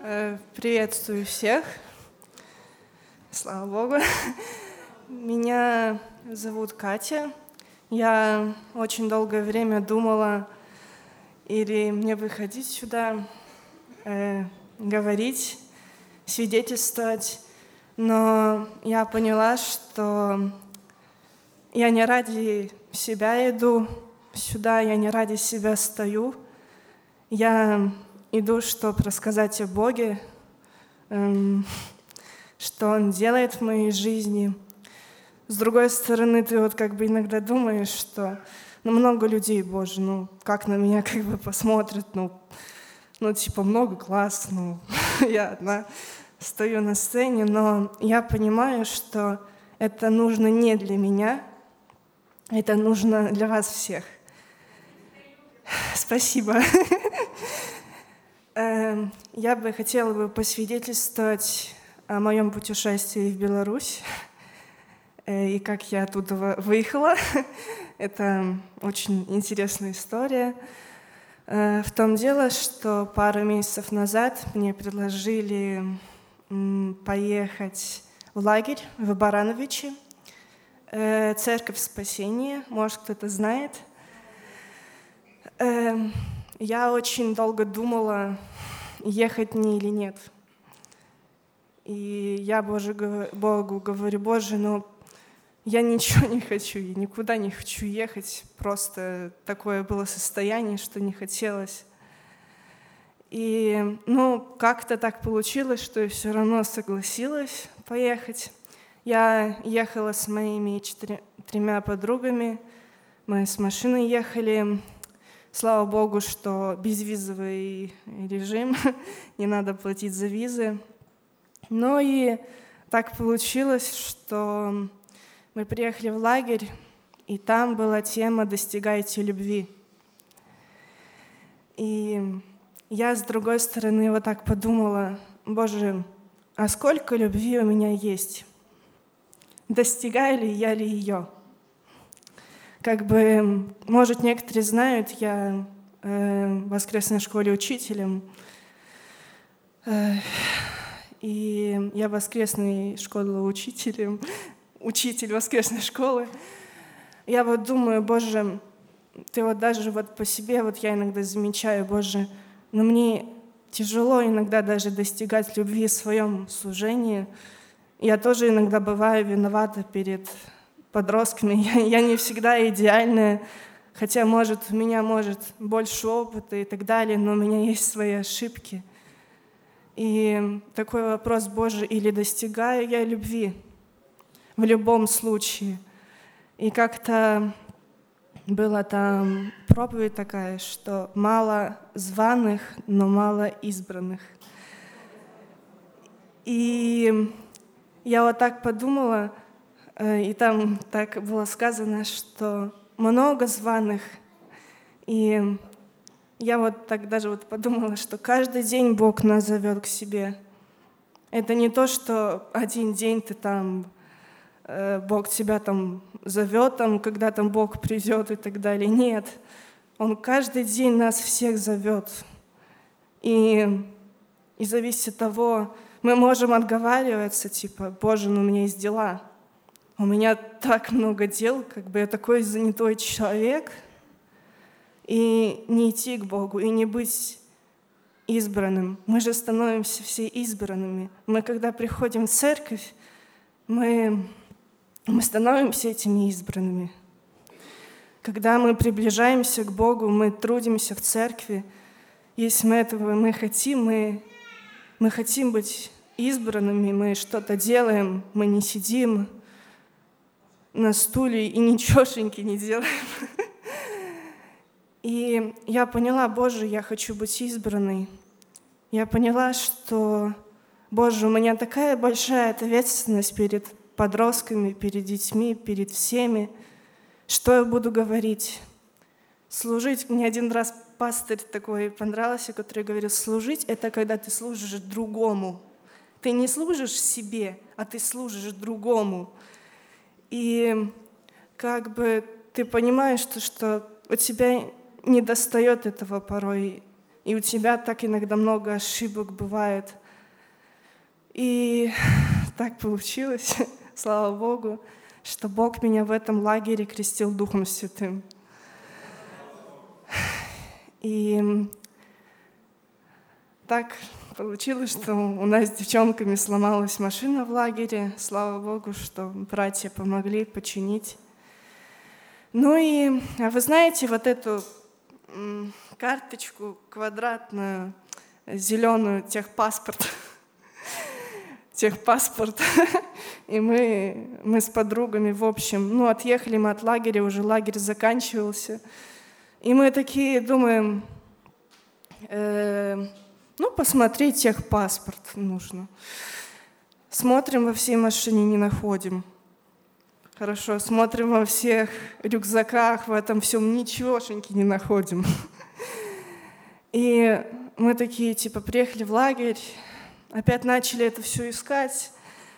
Приветствую всех. Слава Богу. Меня зовут Катя. Я очень долгое время думала, или мне выходить сюда, говорить, свидетельствовать, но я поняла, что я не ради себя иду сюда, я не ради себя стою. Я иду, чтобы рассказать о Боге, что Он делает в моей жизни. С другой стороны, ты вот как бы иногда думаешь, что много людей, Боже, как на меня как бы посмотрят, типа много класс, я одна стою на сцене, но я понимаю, что это нужно не для меня, это нужно для вас всех. Спасибо. Я бы хотела посвидетельствовать о моем путешествии в Беларусь и как я оттуда выехала. Это очень интересная история. В том дело, что пару месяцев назад мне предложили поехать в лагерь в Барановичи, Церковь Спасения, может, кто-то знает. Я очень долго думала, ехать мне или нет. И я Богу говорю: Боже, я ничего не хочу, я никуда не хочу ехать. Просто такое было состояние, что не хотелось. И как-то так получилось, что я все равно согласилась поехать. Я ехала с моими 3 подругами, мы с машиной ехали. Слава Богу, что безвизовый режим, не надо платить за визы. И так получилось, что мы приехали в лагерь, и там была тема «Достигайте любви». И я, с другой стороны, вот так подумала: Боже, а сколько любви у меня есть? Достигаю ли я ее? Может, некоторые знают, я в воскресной школе учителем, и я в воскресной школе учителем, учитель воскресной школы. Я думаю: Боже, Ты даже по себе, я иногда замечаю, Боже, мне тяжело иногда даже достигать любви в своем служении. Я тоже иногда бываю виновата перед подростками. Я не всегда идеальная, хотя, у меня больше опыта и так далее, но у меня есть свои ошибки. И такой вопрос: Боже, или достигаю я любви в любом случае? И как-то была там проповедь такая, что мало званых, но мало избранных. И я так подумала, и там так было сказано, что много званых. И я так даже подумала, что каждый день Бог нас зовет к себе. Это не то, что один день ты Бог тебя зовет, когда Бог придет и так далее. Нет, Он каждый день нас всех зовет. И зависит от того, мы можем отговариваться, Боже, у меня есть дела. У меня так много дел, я такой занятой человек. И не идти к Богу, и не быть избранным. Мы же становимся все избранными. Мы, когда приходим в церковь, мы становимся этими избранными. Когда мы приближаемся к Богу, мы трудимся в церкви. Если мы хотим быть избранными, мы что-то делаем, мы не сидим на стуле и ничегошеньки не делаем. И я поняла: Боже, я хочу быть избранной. Я поняла, что, Боже, у меня такая большая ответственность перед подростками, перед детьми, перед всеми. Что я буду говорить? Служить. Мне один раз пастырь такой понравился, который говорил: служить — это когда ты служишь другому. Ты не служишь себе, а ты служишь другому. И ты понимаешь, что у тебя не достает этого порой. и у тебя так иногда много ошибок бывает. И так получилось, слава Богу, что Бог меня в этом лагере крестил Духом Святым. И так получилось, что у нас с девчонками сломалась машина в лагере. Слава Богу, что братья помогли починить. Ну и вы знаете, вот эту карточку квадратную, зеленую, техпаспорт. И мы с подругами, в общем, отъехали мы от лагеря, уже лагерь заканчивался. И мы такие думаем, посмотреть техпаспорт нужно. Смотрим во всей машине, не находим. Хорошо, смотрим во всех рюкзаках, в этом всем ничегошеньки не находим. И мы такие, приехали в лагерь, опять начали это все искать,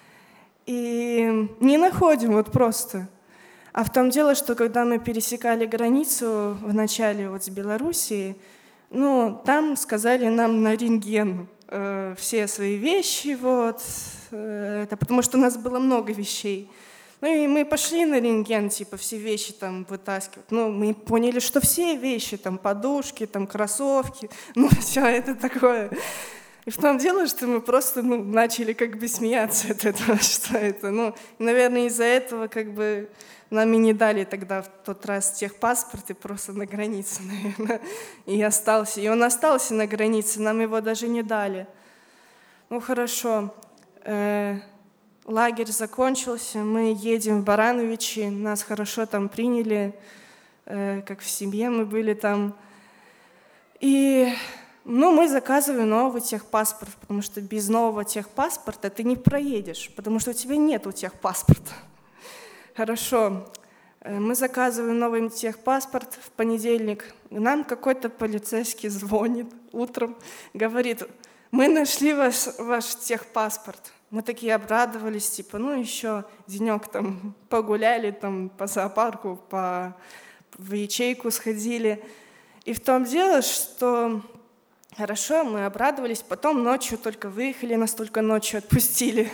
и не находим вот просто. А в том дело, что когда мы пересекали границу в начале с Белоруссией, там сказали нам на рентген все свои вещи, это потому что у нас было много вещей. И мы пошли на рентген, все вещи там вытаскивать. Мы поняли, что все вещи, подушки, кроссовки, все это такое. И в том дело, что мы просто начали смеяться от этого, что это. Наверное, из-за этого нам и не дали тогда в тот раз техпаспорт, и просто на границе, наверное, и остался. И он остался на границе, нам его даже не дали. Хорошо. Лагерь закончился, мы едем в Барановичи, нас хорошо там приняли, как в семье мы были там. И мы заказываем новый техпаспорт, потому что без нового техпаспорта ты не проедешь, потому что у тебя нету техпаспорта. Хорошо, мы заказываем новый техпаспорт в понедельник. Нам какой-то полицейский звонит утром, говорит: мы нашли ваш техпаспорт. Мы такие обрадовались, еще денек погуляли, по зоопарку, в ячейку сходили. И в том дело, что хорошо, мы обрадовались, потом ночью только выехали, нас только ночью отпустили.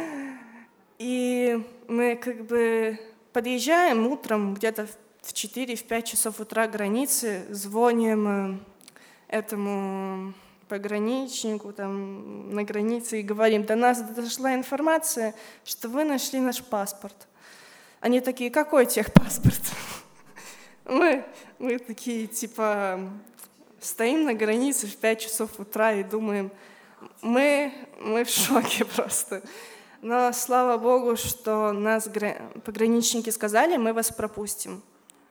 И мы подъезжаем утром, где-то в 4-5 часов утра к границе, звоним этому пограничнику на границе и говорим: до нас дошла информация, что вы нашли наш паспорт. Они такие: какой техпаспорт? Мы такие, стоим на границе в 5 часов утра и думаем, мы в шоке просто. Но слава Богу, что нас пограничники сказали: мы вас пропустим.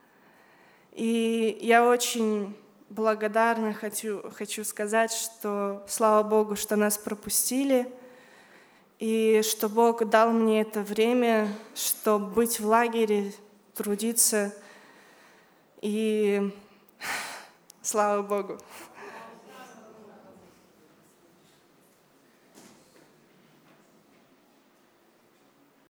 И я очень благодарна, хочу сказать, что слава Богу, что нас пропустили, и что Бог дал мне это время, чтобы быть в лагере, трудиться, и слава Богу.